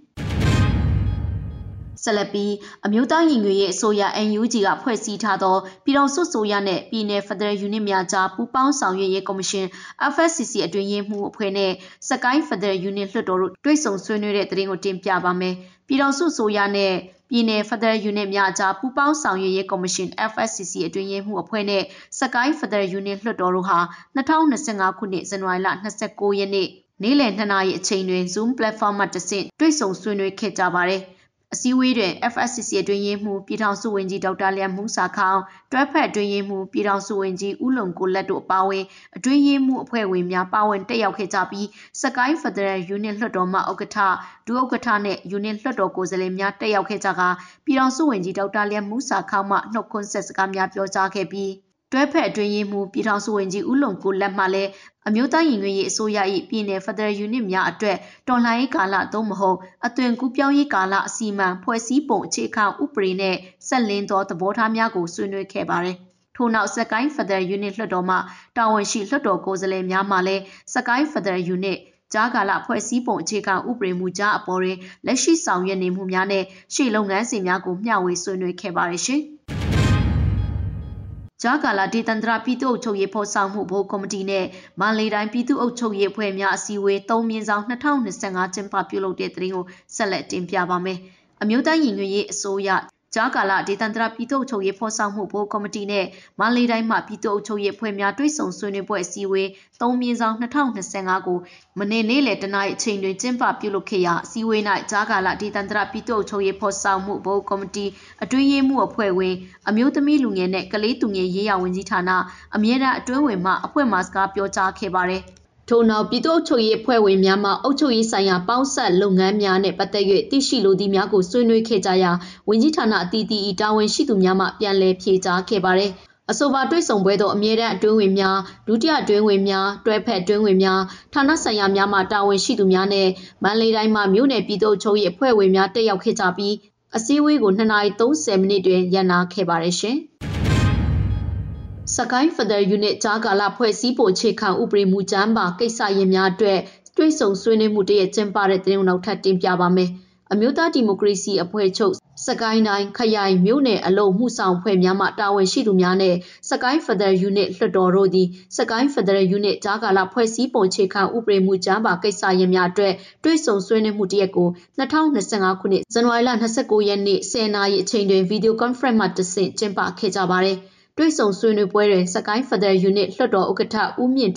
ဆက်လက်ပြီးအမျိုးသားညီညွတ်ရေးအစိုးရ N U G ကဖွဲ့စည်းထားသောပြည်ထောင်စုအစိုးရနှင့်ပြည်내ဖက်ဒရယ်ယူနစ်များကြားပူးပေါင်းဆောင်ရွက်ရေးကော်မရှင် F S C C အတွင်းရေးမှူးအဖွဲ့နဲ့စကိုင်းဖက်ဒရယ်ယူနစ်လွှတ်တော်တို့တွေ့ဆုံဆွေးနွေးတဲ့သတင်းကိုတင်ပြပါမယ်။ပြည်ထောင်စုအစိုးရနဲ့ပြည်내ဖက်ဒရယ်ယူနစ်များကြားပူးပေါင်းဆောင်ရွက်ရေးကော်မရှင် F S C C အတွင်းရေးမှူးအဖွဲ့နဲ့စကိုင်းဖက်ဒရယ်ယူနစ်လွှတ်တော်တို့ဟာ၂၀၂၅ခုနှစ်ဇန်နဝါရီလ၂၉ရက်နေ့နေ့လယ်၂နာရီအချိန်တွင် Zoom platform မှာတဆင့်တွေ့ဆုံဆွေးနွေးခဲ့ကြပါတယ်။အစည်းအဝေးတွင် F S C C အတွင်းရေးမှူးပြည်ထောင်စုဝန်ကြီးဒေါက်တာလျံမှုစာခေါင်တွဲဖက်အတွင်းရေးမှူးပြည်ထောင်စုဝန်ကြီးဦးလုံကိုလက်တို့အပါအဝင်အတွင်းရေးမှူးအဖွဲ့ဝင်များပါဝင်တက်ရောက်ခဲ့ကြပြီးစကိုင်းဖက်ဒရယ်ယူနစ်လွှတ်တော်မှဥက္ကဋ္ဌဒုဥက္ကဋ္ဌနှင့်ယူနစ်လွှတ်တော်ကိုယ်စားလှယ်များတက်ရောက်ခဲ့ကြကပြည်ထောင်စုဝန်ကြီးဒေါက်တာလျံမှုစာခေါင်မှနှုတ်ခွန်းဆက်စကားများပြောကြားခဲ့ပြီးတွဲဖက်အတွင်းရေးမှူးပြည်ထောင်စုဝန်ကြီးဦးလုံကိုလက်မှလည်းအမျိုးသားညီညွတ်ရေးအစိုးရ၏ပြည်내ဖက်ဒရယ်ယူနစ်များအတွက်တော်လှန်ရေးကာလသို့မဟုတ်အသွင်ကူးပြောင်းရေးကာလအစီအမံဖွဲ့စည်းပုံအခြေခံဥပဒေနဲ့ဆက်လင်းသောသဘောထားများကိုဆွေးနွေးခဲ့ပါတယ်။ထို့နောက်စကိုင်းဖက်ဒရယ်ယူနစ်လွှတ်တော်မှတာဝန်ရှိလွှတ်တော်ကိုယ်စားလှယ်များမှလည်းစကိုင်းဖက်ဒရယ်ယူနစ်ဂျာကာလဖွဲ့စည်းပုံအခြေခံဥပဒေမူကြားအပေါ်တွင်လက်ရှိဆောင်ရွက်နေမှုများနဲ့ရှေ့လုပ်ငန်းစဉ်များကိုမျှဝေဆွေးနွေးခဲ့ပါတယ်ရှင်။ဂျာကာလာဒေသန္တရပြည်သူ့အုပ်ချုပ်ရေးဖော်ဆောင်မှုဘိုးကော်မတီနဲ့မန္တလေးတိုင်းပြည်သူ့အုပ်ချုပ်ရေးအဖွဲ့များအစည်းအဝေး၃မြင်းဆောင်၂၀၂၅ကျင်းပပြုလုပ်တဲ့သတင်းကိုဆက်လက်တင်ပြပါမယ်။အမျိုးသားညီညွတ်ရေးအစိုးရဂျာကာလာဒေသန္တရပြည်သူ့အုပ်ချုပ်ရေးဖော်ဆောင်မှုဘိုးကော်မတီနဲ့မန္တလေးတိုင်းမှပြည်သူ့အုပ်ချုပ်ရေးအဖွဲ့များတွေ့ဆုံဆွေးနွေးပွဲအစည်းအဝေး၃မြင်းဆောင်၂၀၂၅ကိုမနေ့နေ့လယ်တနာရီအချိန်တွင်ကျင်းပပြုလုပ်ခဲ့ရာအစည်းအဝေး၌ဂျာကာလာဒေသန္တရပြည်သူ့အုပ်ချုပ်ရေးဖော်ဆောင်မှုဘိုးကော်မတီအတွင်းရေးမှူးအဖွဲ့ဝင်အမျိုးသမီးလူငယ်နဲ့ကလေးသူငယ်ရေးရာဝန်ကြီးဌာနအမြဲတမ်းအတွင်းဝင်မှအဖွဲ့မှစကားပြောကြားခဲ့ပါတယ်။ထို့နောက်ပြည်သူ့အုပ်ချုပ်ရေးအဖွဲ့ဝင်များမှအုပ်ချုပ်ရေးဆိုင်ရာပေါင်းဆက်လုပ်ငန်းများနဲ့ပတ်သက်၍သိရှိလိုသည့်များကိုဆွေးနွေးခဲ့ကြရာဝန်ကြီးဌာနအသီးသီး၏တာဝန်ရှိသူများမှပြန်လည်ဖြေကြားခဲ့ပါတယ်။အဆိုပါတွေ့ဆုံပွဲသို့အမြဲတမ်းအတွင်းဝင်များဒုတိယအတွင်းဝင်များတွဲဖက်အတွင်းဝင်များဌာနဆိုင်ရာများမှတာဝန်ရှိသူများနဲ့မန္တလေးတိုင်းမှမြို့နယ်ပြည်သူ့အုပ်ချုပ်ရေးအဖွဲ့ဝင်များတက်ရောက်ခဲ့ကြပြီးအစည်းအဝေးကို၂နာရီ၃၀မိနစ်တွင်ရပ်နားခဲ့ပါတယ်ရှင်။စကိုင်းဖက်ဒရယ်ယူနစ်ဂျာကာလာဖွဲ့စည်းပုံအခြေခံဥပဒေမူကြမ်းပါကိစ္စရပ်များအတွက်တွေ့ဆုံဆွေးနွေးမှုတရကျင်းပတဲ့သတင်းနောက်ထပ်တင်ပြပါမယ်။အမျိုးသားဒီမိုကရေစီအဖွဲ့ချုပ်စကိုင်းတိုင်းခရိုင်မြို့နယ်အလုံးမှုဆောင်ဖွဲ့များမှတာဝန်ရှိသူများနဲ့စကိုင်းဖက်ဒရယ်ယူနစ်လွှတ်တော်တို့သည်စကိုင်းဖက်ဒရယ်ယူနစ်ဂျာကာလာဖွဲ့စည်းပုံအခြေခံဥပဒေမူကြမ်းပါကိစ္စရပ်များအတွက်တွေ့ဆုံဆွေးနွေးမှုတရက်ကို၂၀၂၅ခုနှစ်ဇန်နဝါရီလ၂၉ရက်နေ့၁၀နာရီအချိန်တွင်ဗီဒီယိုကွန်ဖရင့်မှတဆင့်ကျင်းပခဲ့ကြပါတယ်။တွေ့ဆုံဆွေးနွေးပွဲတွင်စကိုင်းဖက်ဒရယ်ယူနစ်လွှတ်တော်ဥက္ကဋ္ဌဦးမြင့်ထွေးမှ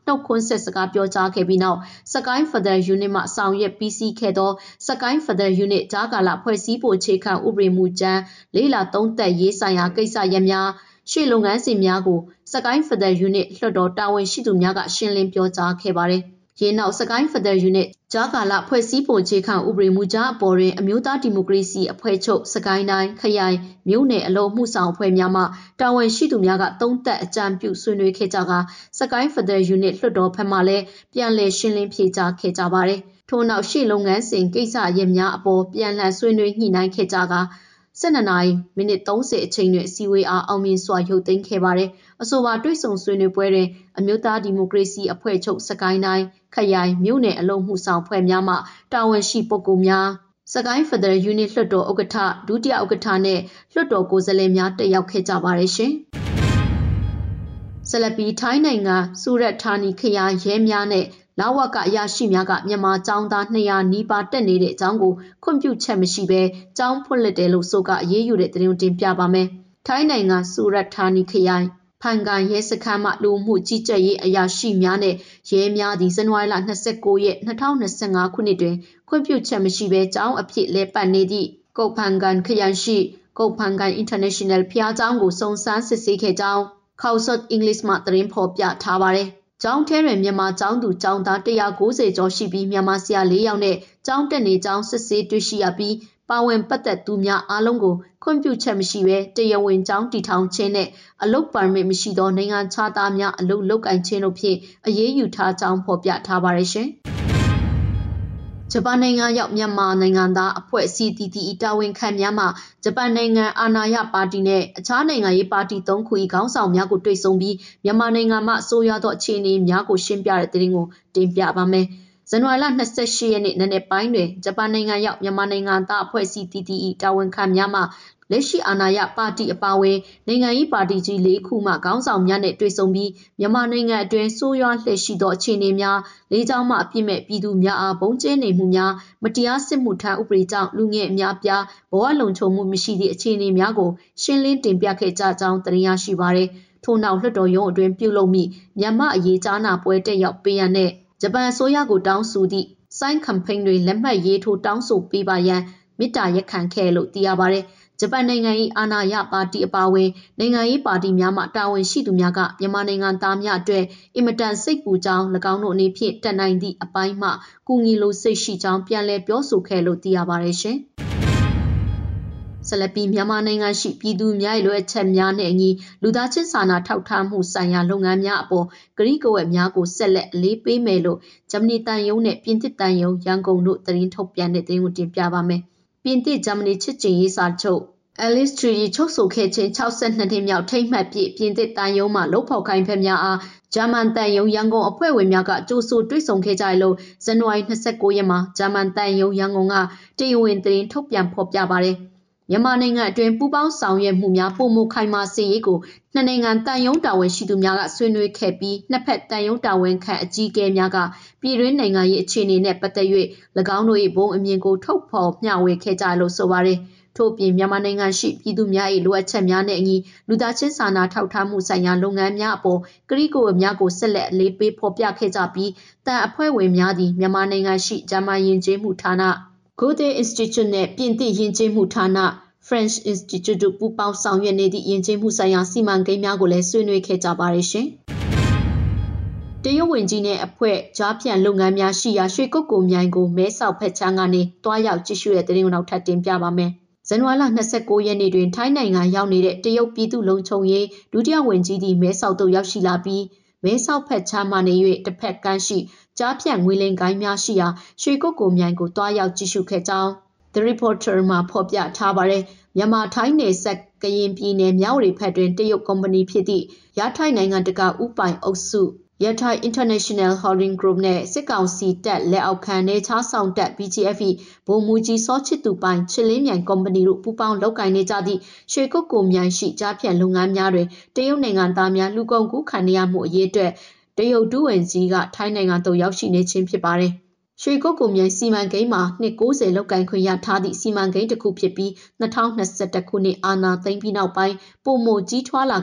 နှုတ်ခွန်းဆက်စကားပြောကြားခဲ့ပြီးနောက်စကိုင်း Federal Unit မှဆောင်ရွက်ပြီးစီးခဲ့သောစကိုင်း Federal Unit ဂျာကာလာဖွဲ့စည်းပုံအခြေခံဥပဒေမူကြမ်းလေးလာသုံးသက်ရေးဆိုင်ရာကိစ္စရပ်များရှေ့လုပ်ငန်းစဉ်များကိုစကိုင်း Federal Unit လွှတ်တော်တာဝန်ရှိသူများကရှင်းလင်းပြောကြားခဲ့ပါတယ်။ရင်းနောက်စကိုင်း Federal Unit ဂျာကာလာဖွဲ့စည်းပုံအခြေခံဥပဒေမူကြမ်းအပေါ်တွင်အမျိုးသားဒီမိုကရေစီအဖွဲ့ချုပ်စကိုင်းတိုင်းခရိုင်မြို့နယ်အလုံးမှုဆောင်အဖွဲ့များမှတာဝန်ရှိသူများကသုံးသက်အကြံပြုဆွေးနွေးခဲ့ကြကစကိုင်း Federal Unit လွှတ်တော်ဘက်မှလည်းပြန်လည်ရှင်းလင်းဖြေကြားခဲ့ကြပါတယ်။ထို့နောက်ရှေ့လုပ်ငန်းစဉ်ကိစ္စရပ်များအပေါ်ပြန်လှန်ဆွေးနွေးညှိနှိုင်းခဲ့ကြကဆယ်နှစ်နာရီမိနစ်သုံးဆယ်အချိန်တွင်အစည်းအဝေးအားအောင်မြင်စွာရုပ်သိမ်းခဲ့ပါတယ်။အဆိုပါတွေ့ဆုံဆွေးနွေးပွဲတွင်အမျိုးသားဒီမိုကရေစီအဖွဲ့ချုပ်စကိုင်းတိုင်းခရိုင်မြို့နယ်အလုံးမှုဆောင်ဖွဲ့များမှတာဝန်ရှိပုဂ္ဂိုလ်များစကိုင်း Federal Unit လွှတ်တော်ဥက္ကဋ္ဌဒုတိယဥက္ကဋ္ဌနဲ့လွှတ်တော်ကိုယ်စားလှယ်များတက်ရောက်ခဲ့ကြပါတယ်ရှင်။ဆလပီထိုင်းနိုင်ငံစူရတ်ဌာနီခရိုင်ရဲများနဲ့လာဝကအရာရှိများကမြန်မာကျောင်းသားနှစ်ရာနီးပါးတက်နေတဲ့အကြောင်းကိုခွင့်ပြုချက်မရှိဘဲကျောင်းဖွင့်လှစ်တယ်လို့ဆိုကအရေးယူတဲ့သတင်းတင်ပြပါမယ်။ထိုင်းနိုင်ငံစူရတ်ဌာနီခရိုင်ဖန်ကန်ရဲစခန်းမှလူမှုကြီးကြပ်ရေးအရာရှိများနဲ့ရဲများသည့်ဇန်နဝါရီလ၂၉ရက်၂၀၂၅ခုနှစ်တွင်ခွင့်ပြုချက်မရှိဘဲကျောင်းအဖြစ်လဲပတ်နေသည့်ကုတ်ဖန်ကန်ခရိုင်ရှိကုတ်ဖန်ကန် International ဖျားကျောင်းကိုစုံစမ်းစစ်ဆေးခဲ့ကြောင်းခေါဆော့အင်္ဂလိပ်မှသတင်းဖော်ပြထားပါတယ်။ကျောင်းထဲတွင်မြန်မာကျောင်းသူကျောင်းသား၁၉၀ကျော်ရှိပြီးမြန်မာဆရာ၄ယောက်နဲ့ကျောင်းတက်နေကျောင်းစစ်ဆေးတွေ့ရှိရပြီးပါဝင်ပတ်သက်သူများအားလုံးကိုခွင့်ပြုချက်မရှိဘဲတရားဝင်ကျောင်းတည်ထောင်ခြင်းနဲ့အလုပ်ပါမစ်မရှိသောနိုင်ငံခြားသားများအလုပ်လုပ်ကိုင်ခြင်းတို့ဖြင့်အရေးယူထားကြောင်းဖော်ပြထားပါရရှင်။ဂျပန်နိုင်ငံရောက်မြန်မာနိုင်ငံသားအဖွဲ့အစည်း တီ တီ အီ တာဝန်ခံများမှဂျပန်နိုင်ငံအာဏာရပါတီနဲ့အခြားနိုင်ငံရေးပါတီသုံးခု၏ခေါင်းဆောင်များကိုတွေ့ဆုံပြီးမြန်မာနိုင်ငံမှဆိုးရွားသောအခြေအနေများကိုရှင်းပြတဲ့သတင်းကိုတင်ပြပါမယ်။ဇန်နဝါရီလ၂၈ရက်နေ့နံနက်ပိုင်းတွင်ဂျပန်နိုင်ငံရောက်မြန်မာနိုင်ငံသားအဖွဲ့အစည်း တီ တီ အီ တာဝန်ခံများမှလက်ရှိအာဏာရပါတီအပါအဝင်နိုင်ငံရေးပါတီကြီး၄ခုမှခေါင်းဆောင်များနဲ့တွေ့ဆုံပြီးမြန်မာနိုင်ငံအတွင်းဆိုးရွားလှည့်ရှိသောအခြေအနေများလေးကြောင်းမှအပြစ်မဲ့ပြည်သူများအားဘုံကျဲနေမှုများမတရားစစ်မှုထမ်းဥပဒေကြောင့်လူငယ်အများပြားဘဝလုံခြုံမှုမရှိသည့်အခြေအနေများကိုရှင်းလင်းတင်ပြခဲ့ကြကြောင်းသတင်းရရှိပါရယ်ထို့နောက်လွှတ်တော်ရုံးအတွင်းပြုလုပ်မိမြန်မာအရေးကြားနာပွဲတက်ရောက်ပေးရန်နဲ့ဂျပန်အစိုးရကိုတောင်းဆိုသည့်စိုင်းကမ်ပိန်းတွေလက်မှတ်ရေးထိုးတောင်းဆိုပေးပါရန်မေတ္တာရက်ခံခဲ့လို့သိရပါရယ်ဂျပန်နိုင်ငံ၏အာဏာရပါတီအပါအဝင်နိုင်ငံရေးပါတီများမှတာဝန်ရှိသူများကမြန်မာနိုင်ငံသားများအတွက်အင်မတန်စိတ်ပူကြောင်း၎င်းတို့အနေဖြင့်တန်နိုင်သည့်အပိုင်းမှကူညီလိုစိတ်ရှိကြောင်းပြန်လည်ပြောဆိုခဲ့လို့သိရပါတယ်ရှင်။ဆလပီမြန်မာနိုင်ငံရှိပြည်သူများ၏လိုအပ်ချက်များနဲ့အညီလူသားချင်းစာနာထောက်ထားမှုဆိုင်ရာလုပ်ငန်းများအပေါ်ဂရိကဝတ်များကိုဆက်လက်အလေးပေးမယ်လို့ဂျမနီတန်ယုံနဲ့ပြင်သစ်တန်ယုံရန်ကုန်တို့သတင်းထုတ်ပြန်တဲ့သတင်းကိုတင်ပြပါမယ်။ပြင်သစ်ဂျမနီချစ်ချင်ရေးစာချုပ်Alice Tree ချုပ်ဆိုခဲ့ခြင်း၆၂နှစ်မြောက်ထိမ့်မှတ်ပြည့်ပြင်သစ်တန်ယုံမှလုံဖောက်ခိုင်းဖက်များအားဂျာမန်တန်ယုံရန်ကုန်အဖွဲ့ဝင်များကကြိုးဆိုတွေ့ဆုံခဲ့ကြလို့ဇန်နဝါရီ၂၉ရက်မှာဂျာမန်တန်ယုံရန်ကုန်ကတရားဝင်သတင်းထုတ်ပြန်ဖော်ပြပါတယ်။မြန်မာနိုင်ငံအတွင်းပူးပေါင်းဆောင်ရွက်မှုများပုံမှုခိုင်မာစေရေးကိုနှစ်နိုင်ငံတန်ယုံတာဝန်ရှိသူများကဆွေးနွေးခဲ့ပြီးနှစ်ဖက်တန်ယုံတာဝန်ခံအကြီးအကဲများကပြည်တွင်းနိုင်ငံရေးအခြေအနေနဲ့ပတ်သက်၍၎င်းတို့၏ဘုံအမြင်ကိုထုတ်ဖော်မျှဝေခဲ့ကြလို့ဆိုပါတယ်။ထို့ပြင်မြန်မာနိုင်ငံရှိပြည်သူများ၏လိုအပ်ချက်များနဲ့အညီလူသားချင်းစာနာထောက်ထားမှုဆိုင်ရာလုပ်ငန်းများအပေါ်ကတိကဝတ်များကိုဆက်လက်အလေးပေးဖော်ပြခဲ့ကြပြီးတန်အဖွဲ့ဝင်များသည်မြန်မာနိုင်ငံရှိဂျာမန်ယဉ်ကျေးမှုဌာန Goethe Institute နဲ့ပြင်သစ်ယဉ်ကျေးမှုဌာန French Institute တို့ပူးပေါင်းဆောင်ရွက်နေသည့်ယဉ်ကျေးမှုဆိုင်ရာစီမံကိန်းများကိုလည်းဆွေးနွေးခဲ့ကြပါတယ်ရှင်။တရုတ်ဝင်ကြီးနဲ့အဖွဲ့ကြားဖြန့်လုပ်ငန်းများရှိရာရွှေကုက္ကိုမြိုင်ကိုမဲဆောက်ဖက်ချမ်းကနေတွားရောက်ကြည့်ရှုတဲ့သတင်းကိုနောက်ထပ်တင်ပြပါမယ်။ဇန်နဝါရီလ၂၉ရက်နေ့တွင်ထိုင်းနိုင်ငံရောက်နေတဲ့တရုတ်ပြည်သူ့လုံခြုံရေးဒုတိယဝန်ကြီးသည်မဲဆောက်သို့ရောက်ရှိလာပြီးမဲဆောက်ဖက်ချမ်းမှနေ၍တစ်ဖက်ကမ်းရှိကြားဖြန့်ငွေလင်ကိုင်းများရှိရာရွှေကုက္ကိုမြိုင်ကိုတွားရောက်ကြည့်ရှုခဲ့ကြောင်း The Reporter မှာဖော်ပြထားပါတယ်။မြန်မာထိုင်းနယ်စပ်ကရင်ပြည်နယ်မြဝတီဖက်တွင်တရုတ်ကုမ္ပဏီဖြစ်သည့်ရထိုင်းနိုင်ငံတကာဥပိုင်အုပ်စုရထိုင်း International Holding Group နဲ့စစ်ကောင်စီတပ်လက်အောက်ခံနေချားဆောင်တပ် B G F ၏ဗိုလ်မှူးကြီးစောချစ်သူပိုင်ချစ်လင်းမြိုင်ကုမ္ပဏီတို့ပူးပေါင်းလုပ်ကိုင်နေကြသည့်ရွှေကုက္ကိုမြိုင်ရှိကြားဖြန့်လုပ်ငန်းများတွင်တရုတ်နိုင်ငံသားများလူကုန်ကူးခံရမှုအရေးအတွက်တရုတ်ဒုဝန်ကြီးကထိုင်းနိုင်ငံသို့ရောက်ရှိနေခြင်းဖြစ်ပါတယ်။ရွှေကုက္ကိုမြိုင်စီမံကိန်းမှာနှစ်၉၀လောက်ကိုင်ခွင့်ရထားသည့်စီမံကိန်းတစ်ခုဖြစ်ပြီး၂၀၂၁ခုနှစ်အာဏာသိမ်းပြီးနောက်ပိုင်းပုံမိုကြီးထွားလာက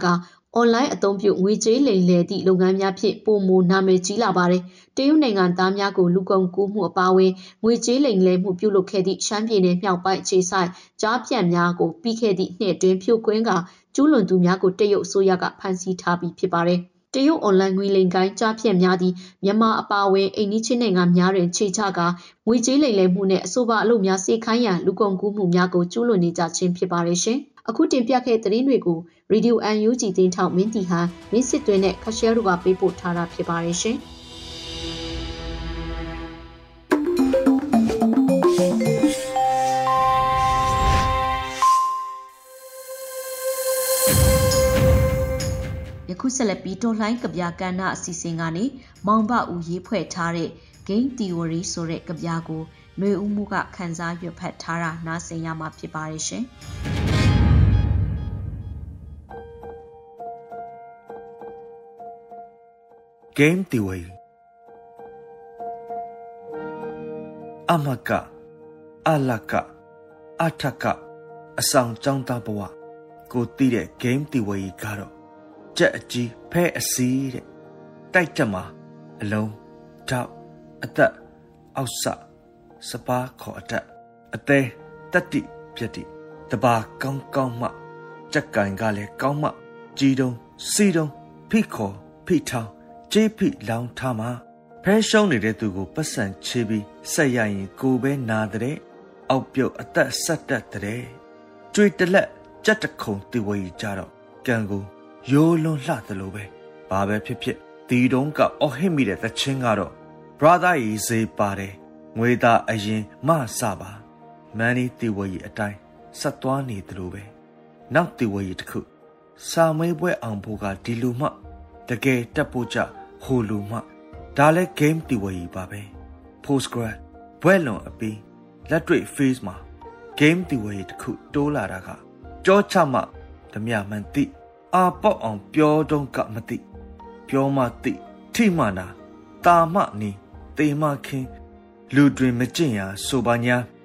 အွန်လိုင်းအသုံးပြုငွေကြေးလိမ်လည်သည့်လုပ်ငန်းများဖြင့်ပိုမိုနာမည်ကြီးလာပါတယ်။တရုတ်နိုင်ငံသားများကိုလူကုန်ကူးမှုအပါအဝင်ငွေကြေးလိမ်လည်မှုပြုလုပ်ခဲ့သည့်ရှမ်းပြည်နယ်မြောက်ပိုင်းအခြေစိုက်ကြားပြန့်များကိုပြီးခဲ့သည့်နှစ်အတွင်းဖြိုခွင်းကကျူးလွန်သူများကိုတရုတ်အစိုးရကဖမ်းဆီးထားပြီးဖြစ်ပါတယ်။တရုတ်အွန်လိုင်းငွေလိမ်ကိုင်းကြားဖြန့်များသည့်မြန်မာအပါအဝင်အိမ်နီးချင်းနိုင်ငံများတွင်ခြေချကငွေကြေးလိမ်လည်မှုနှင့်အဆိုပါအလုပ်များစေခိုင်းရန်လူကုန်ကူးမှုများကိုကျူးလွန်နေကြခြင်းဖြစ်ပါတယ်ရှင်။အခုတင်ပြခဲ့တဲ့သတင်းတွေကို Radio အန် ယူ ဂျီ သတင်းထောက်မင်းတီဟန်မင်းစစ်တွင်နဲ့ခရှဲတို့ကပေးပို့ထားတာဖြစ်ပါတယ်ရှင်။ယခုဆက်လက်ပြီးတော်လှန်ကဗျာကဏ္ဍအစီအစဉ်ကနေမောင်ဘဦးရေးဖွဲ့ထားတဲ့ Game Theory ဆိုတဲ့ကဗျာကိုຫນွေဦးမှုကခန်းစားရွတ်ဖတ်ထားတာနားဆင်ရမှာဖြစ်ပါတယ်ရှင်။ Game Theory အမကအလကအထကအဆောင်ចောင်းသားဘဝကိုတည်တဲ့ Game Theory ကတော့ကြက်အကြီးဖဲအစီးတဲ့တိုက်တက်မှာအလုံးတောက်အသက်အောက်ဆစပါးခေါ်အတက်အသေးတတိပြတိတဘာကောင်းကောင်းမှကြက်ကန်ကလည်းကောင်းမှကြီးတုံးစီတုံးဖိခေါ်ဖိထောင်းကျေးဖိလောင်းထားမှာဖဲရှုံးနေတဲ့သူကိုပတ်စံချေပြီးဆက်ရရင်ကိုပဲနာတဲ့အောက်ပြုတ်အသက်ဆက်တတ်တဲ့ကျွေတလက်ကြက်တခုံတီဝေးကြတော့ကံကိုရိုးလွန်လှသလိုပဲဘာပဲဖြစ်ဖြစ်ဒီတုံးကအော်ဟစ်မိတဲ့သချင်းကတော့ brother ရေးစေးပါတယ်ငွေသားအရင်မဆပါမန်နီတီဝေးအတိုင်းဆက်သွားနေသလိုပဲနောက်တီဝေးတစ်ခုစာမွေးပွဲအောင်ဖို့ကဒီလူမှတကယ်တက်ဖို့ကြဟိုလူမှဒါလဲ game တီဝေးပါပဲ postgrad ဘွဲလွန်အပြီးလက်တွေ့ phase မှာ game တီဝေးတစ်ခုတိုးလာတာကကြောချမှဓမြမှန်တိအာပေါက်အောင်ပြောတော့ကမသိပြောမှသိထိမှနာတာမှနီတေမခင်းလူတွင်မကျင့်ရာဆိုပါညာ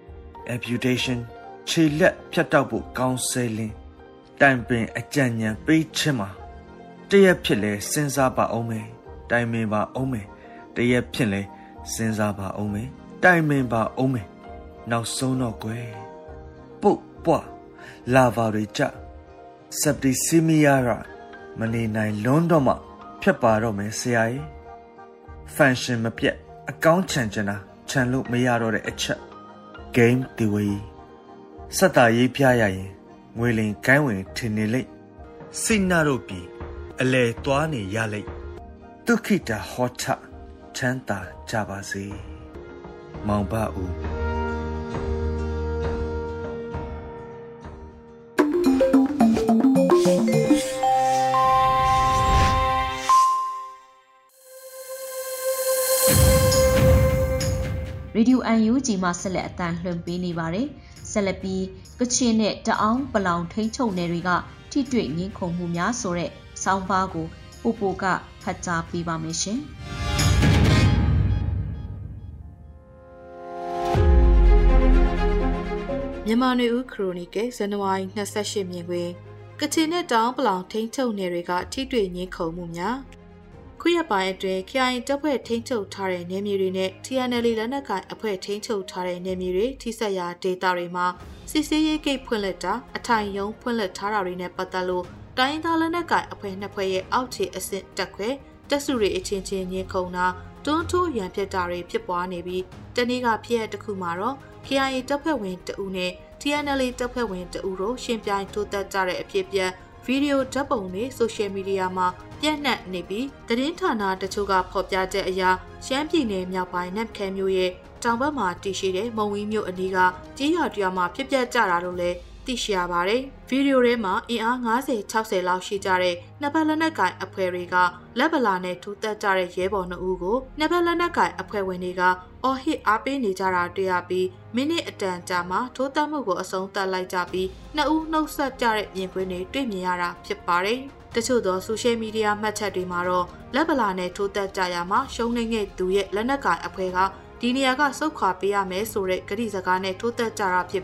amputation ခြေလက်ဖြတ်တောက်ဖို့ကောင်းဆဲလင်းတိုင်ပင်အကြံဉာဏ်ပေးခြင်းမှာတရက်ဖြစ်လဲစဉ်းစားပါအောင်မယ်တိုင်ပင်ပါအောင်မယ်တရက်ဖြစ်လဲစဉ်းစားပါအောင်မယ်တိုင်ပင်ပါအောင်မယ်နောက်ဆုံးတော့ကွယ်ပုတ်ပွားလာဗာတွေကြစပ်တီစီမီယာရာမနေနိုင်လွန်းတော့မှဖြတ်ပါတော့မယ်ဆရာကြီးဖန်ရှင်မပြတ်အကောင်းချန်ချင်တာခြံလို့မရတော့တဲ့အချက် game တီဝေးစက်တာရေးပြရရင်ငွေလင်ကိုင်းဝင်ထင်နေလိမ့်စိတ်နာတို့ပြီးအလဲသွားနေရလိမ့်ဒုက္ခိတာဟောထချမ်းသာကြပါစေမောင်ဘဦးရေဒီယို အန် ယူ ဂျီ မှာဆက်လက်အသံလွှင့်ပေးနေပါတယ်။ဆက်လက်ပြီးကချင်နဲ့တအောင်းပလောင်ထိန်းချုပ်နယ်တွေကထိတွေ့ငင်းခုန်မှုများဆိုတဲ့ဆောင်းပါးကိုပူပူကဖတ်ကြားပေးပါမယ်ရှင်။မြန်မာနွေဦးခရိုနီကယ်ဇန်နဝါရီ၂၈မြင်တွင်ကချင်နဲ့တအောင်းပလောင်ထိန်းချုပ်နယ်တွေကထိတွေ့ငင်းခုန်မှုများခုရက်ပိုင်းအတွင်း K I A တပ်ဖွဲ့ထိန်းချုပ်ထားတဲ့နယ်မြေတွေနဲ့ T N L A လက်နက်ကိုင်အဖွဲ့ထိန်းချုပ်ထားတဲ့နယ်မြေတွေထိစပ်ရာဒေသတွေမှာစစ်ဆေးရေးဂိတ်ဖွင့်လှစ်တာအထိုင်ယုံဖွင့်လှစ်ထားတာတွေနဲ့ပတ်သက်လို့တိုင်းသားလက်နက်ကိုင်အဖွဲ့နှစ်ဖွဲ့ရဲ့အောက်ခြေအဆင့်တက်ခွဲတက်စုတွေအချင်းချင်းညှင်းခုန်တာတွန်းထိုးရန်ဖြစ်တာတွေဖြစ်ပွားနေပြီးတနေ့ကဖြစ်ရတစ်ခုမှာတော့ K I A တပ်ဖွဲ့ဝင်တအူနဲ့ T N L A တပ်ဖွဲ့ဝင်တအူတို့ရှင်ပြိုင်ထိုးတက်ကြတဲ့အဖြစ်ပြက်ဗီဒီယိုဓာတ်ပုံတွေဆိုရှယ်မီဒီယာမှာပြန့်နှံ့နေပြီးသတင်းဌာနတချို့ကဖော်ပြတဲ့အရာရှမ်းပြည်နယ်မြောက်ပိုင်းနမ်ခဲမြို့ရဲ့တောင်ဘက်မှာတည်ရှိတဲ့မုံဝီးမြို့အနီးကကြေးရွာတရွာမှာဖြစ်ပျက်ကြတာလို့လည်းသိရှိရပါတယ်။ဗီဒီယိုထဲမှာအင်အား၅၀ ၆၀လောက်ရှိကြတဲ့နှစ်ဘက်လက်နက်ကိုင်အဖွဲ့တွေကလက်ဗလာနဲ့ထူးသက်ကြတဲ့ရဲဘော်နှစ်ဦးကိုနှစ်ဘက်လက်နက်ကိုင်အဖွဲ့ဝင်တွေကအော်ဟစ်အားပေးနေကြတာတွေ့ရပြီးမိနစ်အတန်ကြာမှထိုးသက်မှုကိုအဆုံးသတ်လိုက်ကြပြီးနှစ်ဦးနှုတ်ဆက်ကြတဲ့မြင်ကွင်းတွေတွေ့မြင်ရတာဖြစ်ပါတယ်။တချို့သောဆိုရှယ်မီဒီယာမှတ်ချက်တွေမှာတော့လက်ဗလာနဲ့ထိုးသက်ကြရမှာရှုံးနေတဲ့သူရဲ့လက်နက်ကိုင်အဖွဲ့ကဒီနေရာကစုတ်ခွာပေးရမယ်ဆိုတဲ့ကတိစကားနဲ့ထိုးသက်ကြတာဖြစ်ပြီး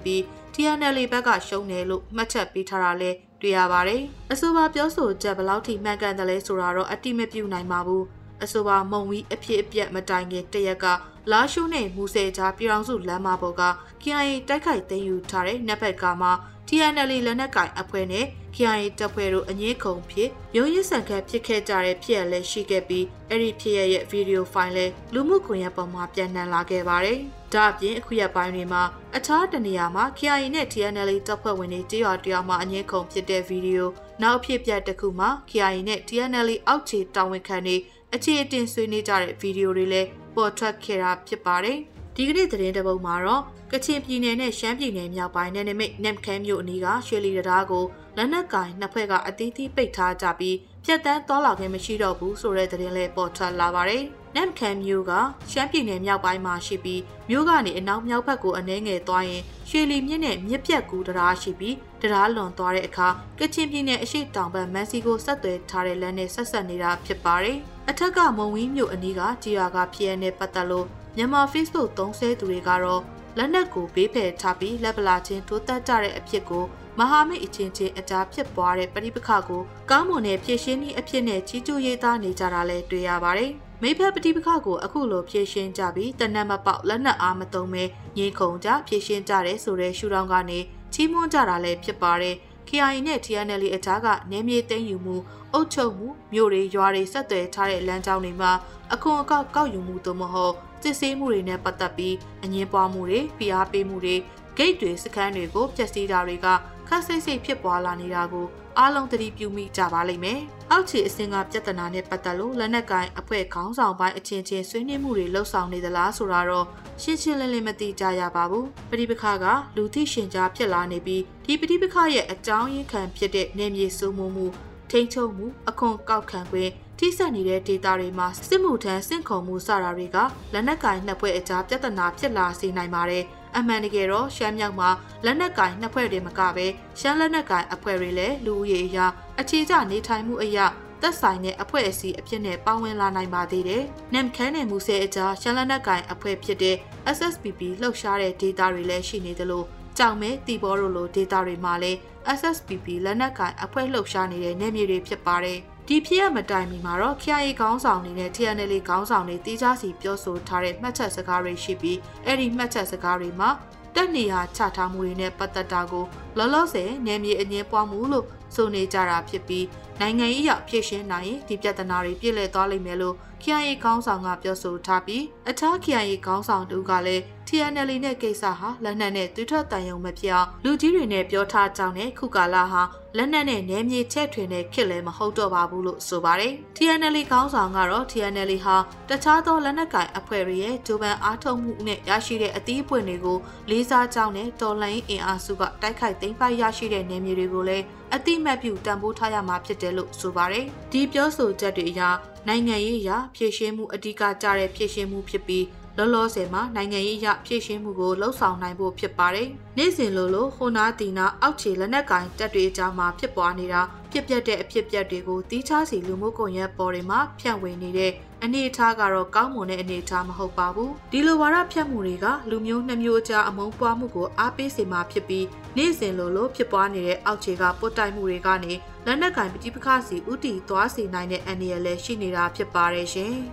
T N L A ဘက်ကရှုံးတယ်လို့မှတ်ချက်ပေးထားတာလဲတွေ့ရပါတယ်။အဆိုပါပြောဆိုချက်ဘယ်လောက်ထိမှန်ကန်တယ်လဲဆိုတာတော့အတိမပြုနိုင်ပါဘူး။အဆိုပါမုံဝီအဖြစ်အပျက်မတိုင်ခင်တရက်ကလာရှိုးနဲ့မူဆယ်ကြားပြည်အောင်စုလမ်းမပေါ်က K I A တိုက်ခိုက်သိမ်းယူထားတဲ့နက်ဘက်ကမှာ T N L A လက်နက်ကင်အဖွဲ့နဲ့ K I A တပ်ဖွဲ့တို့အငြင်းခုန်ဖြစ်ရုံးရည်ဆန်ခတ်ဖြစ်ခဲ့ကြတဲ့ဖြစ်ရလဲရှိခဲ့ပြီးအဲ့ဒီဖြစ်ရရဲ့ဗီဒီယိုဖိုင်လဲလူမှုကွန်ရက်ပေါ်မှာပြန်နှံလာခဲ့ပါတယ်။ဒါအပြင်အခုရက်ပိုင်းတွေမှာအခြားတနေရာမှာ K I A နဲ့ T N L A တပ်ဖွဲ့ဝင်တွေတရွာတရွာမှာအငြင်းခုန်ဖြစ်တဲ့ဗီဒီယိုနောက်ဖြစ်ပြတစ်ခုမှာ K I A နဲ့ T N L A အောက်ခြေတာဝန်ခံတွေအခြေအတင်ဆွေးနွေးကြတဲ့ဗီဒီယိုတွေလည်းပေါ်ထွက်ခဲ့တာဖြစ်ပါတယ်။ဒီကနေ့သတင်းတပုတ်မှာတော့ကချင်ပြည်နယ်နဲ့ရှမ်းပြည်နယ်မြောက်ပိုင်းနယ်နိမိတ်နမ်ခမ်းမြို့အနီးကရွှေလီတံတားကိုလက်နက်ကင်နှစ်ဖွဲ့ကအသီးသီးပိတ်ထားကြပြီးပြတ်တန်းသွားလာခြင်းမရှိတော့ဘူးဆိုတဲ့သတင်းလည်းပေါ်ထွက်လာပါတယ်။နမ်ခမ်းမြို့ကရှမ်းပြည်နယ်မြောက်ပိုင်းမှာရှိပြီးမြို့ကနေအနောက်မြောက်ဘက်ကိုအနှဲငယ်သွားရင်ရွှေလီမြစ်နဲ့မြစ်ပြတ်ကူတံတားရှိပြီးတံတားလွန်သွားတဲ့အခါကချင်ပြည်နယ်အရှေ့တောင်ဘက်မန်စီကိုဆက်သွယ်ထားတဲ့လမ်းနဲ့ဆက်ဆက်နေတာဖြစ်ပါတယ်။အထက်ကမုံဝီးမြို့အနီးကကြီးရွာကဖြစ်ရတဲ့ပတ်သက်လို့မြန်မာ Facebook သုံးဆဲသူတွေကတော့လက်နက်ကိုဘေးဖယ်ထားပြီးလက်ပလာချင်းထိုးတက်ကြတဲ့အဖြစ်ကိုမဟာမိတ်အချင်းချင်းအကြားဖြစ်ပွားတဲ့ပဋိပက္ခကိုကောင်းမွန်တဲ့ဖြည့်ရှင်းနည်းအဖြစ်နဲ့ကြီးကျူးရေးသားနေကြတာလည်းတွေ့ရပါတယ်။မိဖက်ပဋိပက္ခကိုအခုလိုဖြည့်ရှင်းကြပြီးတနက်မပေါက်လက်နက်အားမသုံးပဲငြိမ်ခုန်ကြဖြည့်ရှင်းကြတဲ့ဆိုတဲ့ရှုထောင့်ကနေချီးမွမ်းကြတာလည်းဖြစ်ပါတယ်။ K I A နဲ့ T N L A အကြားကနေမြေသိမ်းယူမှုအုပ်ချုပ်မှုမြို့တွေရွာတွေဆက်သွယ်ထားတဲ့လမ်းကြောင်းတွေမှာအခွန်အကောက်ကောက်ယူမှုသို့မဟုတ်စစ်ဆေးမှုတွေနဲ့ပတ်သက်ပြီးအငြင်းပွားမှုတွေဖိအားပေးမှုတွေဂိတ်တွေစခန်းတွေကိုဖျက်ဆီးတာတွေကခက်ဆိတ်ဆိတ်ဖြစ်ပွားလာနေတာကိုအားလုံးသတိပြုမိကြပါလိမ့်မယ်။အောက်ခြေအဆင့်ကပြဿနာနဲ့ပတ်သက်လို့လက်နက်ကိုင်အဖွဲ့ခေါင်းဆောင်ပိုင်းအချင်းချင်းဆွေးနွေးမှုတွေလှုပ်ဆောင်နေသလားဆိုတာတော့ရှင်းရှင်းလင်းလင်းမသိကြရပါဘူး။ပဋိပက္ခကလူသိရှင်ကြားဖြစ်လာနေပြီးဒီပဋိပက္ခရဲ့အကြောင်းရင်းခံဖြစ်တဲ့နေမြေစိုးမိုးမှုထိန်းချုပ်မှုအခွန်ကောက်ခံခွင့်ထိစပ်နေတဲ့ဒေတာတွေမှာစစ်မှုထမ်းစင့်ခုံမှုစတာတွေကလက်နက်ကင်နှစ်ဖွဲ့အကြားပြဿနာဖြစ်လာစေနိုင်ပါတယ်။အမှန်တကယ်တော့ရှမ်းမြောက်မှာလက်နက်ကင်နှစ်ဖွဲ့တွေမကပဲရှမ်းလက်နက်ကင်အဖွဲ့တွေလည်းလူဦးရေအရအခြေကျနေထိုင်မှုအရသက်ဆိုင်တဲ့အဖွဲ့အစည်းအဖြစ်နဲ့ပါဝင်လာနိုင်ပါသေးတယ်။နမ်ခမ်းနဲ့မူဆဲအကြားရှမ်းလက်နက်ကင်အဖွဲ့ဖြစ်တဲ့ S S P P လှုပ်ရှားတဲ့ဒေတာတွေလည်းရှိနေသလိုကြောင်မဲတီဘောတို့လိုဒေတာတွေမှာလည်း S S P P လက်နက်ကင်အဖွဲ့လှုပ်ရှားနေတဲ့နယ်မြေတွေဖြစ်ပါတယ်။ဒီဖြစ်ရမတိုင်မီမှာတော့ K I A ခေါင်းဆောင်တွေနဲ့ T N L A ခေါင်းဆောင်တွေတီးခြားစီပြောဆိုထားတဲ့မှတ်ချက်စကားတွေရှိပြီးအဲ့ဒီမှတ်ချက်စကားတွေမှာတက်နေဟာချထားမှုတွေနဲ့ပတ်သက်တာကိုလောလောဆယ်နယ်မြေအငြင်းပွားမှုလို့ဆိုနေကြတာဖြစ်ပြီးနိုင်ငံရေးအရဖြည့်ရှင်းနိုင်ရင်ဒီပြဿနာတွေပြည့်လည်သွားလိမ့်မယ်လို့ K I A ခေါင်းဆောင်ကပြောဆိုထားပြီးအခြား K I A ခေါင်းဆောင်တို့ကလည်း T N L A နဲ့ကိစ္စဟာလက်နက်နဲ့သွေးထွက်တန်ယုံမဖြစ်အောင်လူကြီးတွေနဲ့ပြောထားကြောင်းနဲ့ခုကာလဟာလက်နက်နဲ့နယ်မြေချဲ့ထွင်တဲ့ခေတ်လည်းမဟုတ်တော့ပါဘူးလို့ဆိုပါတယ်။ T N L A ခေါင်းဆောင်ကတော့ T N L A ဟာတခြားသောလက်နက်ကိုင်အဖွဲ့တွေရဲ့ဂျိုးပန်အားထုတ်မှုနဲ့ရရှိတဲ့အသီးအပွင့်တွေကိုလေးစားကြောင်းနဲ့တော်လှန်ရေးအင်အားစုကတိုက်ခိုက်သိမ်းပိုက်ရရှိတဲ့နယ်မြေတွေကိုလည်းအတိမတ်ပြုတံပိုးထားရမှာဖြစ်တယ်လို့ဆိုပါတယ်။ဒီပြောဆိုချက်တွေအရနိုင်ငံရေးအရဖြည့်ရှင်းမှုအဓိကကျတဲ့ဖြည့်ရှင်းမှုဖြစ်ပြီးလောလောဆယ်မှာနိုင်ငံရေးအရဖြည့်ရှင်းမှုကိုလှုံ့ဆော်နိုင်ဖို့ဖြစ်ပါတယ်။နေ့စဉ်လိုလိုဟိုနာတီနာအောက်ခြေလက်နက်ကင်တပ်တွေအကြားမှာဖြစ်ပွားနေတာဖြစ်ပျက်တဲ့အဖြစ်ပျက်တွေကိုတီးခြားစီလူမှုကွန်ရက်ပေါ်တွေမှာဖြန့်ဝေနေတဲ့အနေအထားကတော့ကောင်းမွန်တဲ့အနေအထားမဟုတ်ပါဘူး။ဒီလိုဝါဒဖြန့်မှုတွေကလူမျိုးနှမျိုးအကြားအမုန်းပွားမှုကိုအားပေးစေမှာဖြစ်ပြီးနေ့စဉ်လိုလိုဖြစ်ပွားနေတဲ့အောက်ခြေကပုတ်တိုက်မှုတွေကနေလက်နက်ကင်ပဋိပက္ခစီဥတီသွားစေနိုင်တဲ့အန္တရာယ်လည်းရှိနေတာဖြစ်ပါတယ်ရှင်။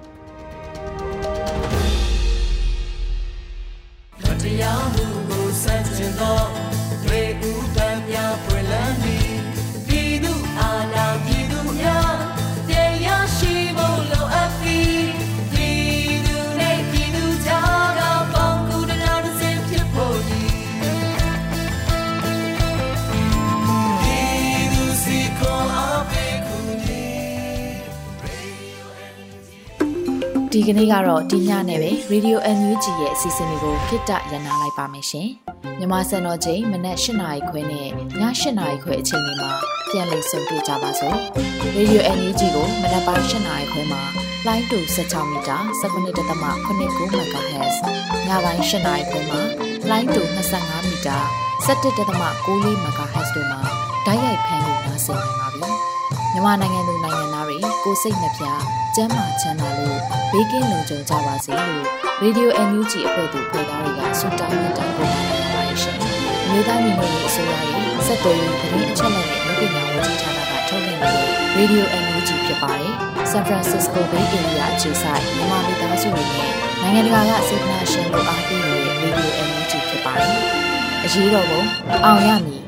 တရားမှုကိုစัจကျင်သောတွေဦးတမ်းများဖွယ်လန်းပြီးပြည်သူအာဏာပြည်သူများတရားရှိဖို့လိုအပ်ပြီးပြည်သူနဲ့ပြည်သူကြားကပေါင်းကူးတရားတစ်စင်ဖြစ်ဖို့ရည်ပြည်သူစီခေါ်အားပေးကူညီဒီကနေ့ကတော့ဒီညနဲ့ပဲ Radio N U G ရဲ့အစီအစဉ်လေးကိုခਿੱတရနာလိုက်ပါမယ်ရှင်။မြန်မာစံတော်ချိန်မနက်၈နာရီခွဲနဲ့ည၈နာရီခွဲအချိန်တွေမှာပြန်လည်ဆုံတွေ့ကြပါစို့။ Radio N U G ကိုမနက်ပိုင်း၈နာရီခွဲမှာလိုင်းတူ၁၆မီတာ၁၉.၇၉ MHz ညပိုင်း၈နာရီခွဲမှာလိုင်းတူ၂၅မီတာ၁၁.၉၄ MHz တို့မှာဓာတ်ရိုက်ဖမ်းလို့နိုင်စေနိုင်ပါပြီ။မြန်မာနိုင်ငံသူနိုင်ငံသားတွေကိုစိတ်နှပြကျန်းမာချမ်းသာလို့ဘေးကင်းလုံခြုံကြပါစေလို့ Radio N U G အဖွဲ့သူဖွဲ့သားတွေကဆုတောင်းမြတ်တာပို့တာပါရှင်။မျိုးသားညီညွတ်ရေးအစိုးရရဲ့စက်တော်ရေးသတင်းအချက်အလက်နဲ့လူပညာဝန်ကြီးဌာနကထုတ်လွှင့်နေတဲ့ Radio အန် ယူ ဂျီ ဖြစ်ပါတယ်။ San Francisco Bay Area အခြေစိုက်မြန်မာမိသားစုတွေနဲ့နိုင်ငံတကာကစေတနာရှင်တို့အားပေးနေတဲ့ Radio အန် ယူ ဂျီ ဖြစ်ပါတယ်။အရေးတော်ပုံအောင်ရမည်